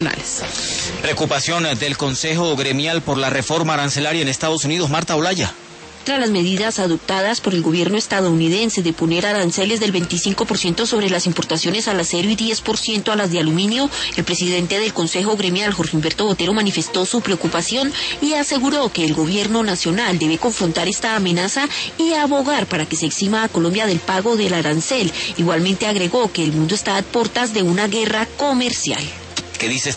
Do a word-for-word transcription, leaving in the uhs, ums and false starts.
Preocupación del Consejo Gremial por la reforma arancelaria en Estados Unidos. Marta Olaya. Tras las medidas adoptadas por el gobierno estadounidense de poner aranceles del veinticinco por ciento sobre las importaciones al acero y diez por ciento a las de aluminio, el presidente del Consejo Gremial, Jorge Humberto Botero, manifestó su preocupación y aseguró que el gobierno nacional debe confrontar esta amenaza y abogar para que se exima a Colombia del pago del arancel. Igualmente agregó que el mundo está a puertas de una guerra comercial. ¿Qué dice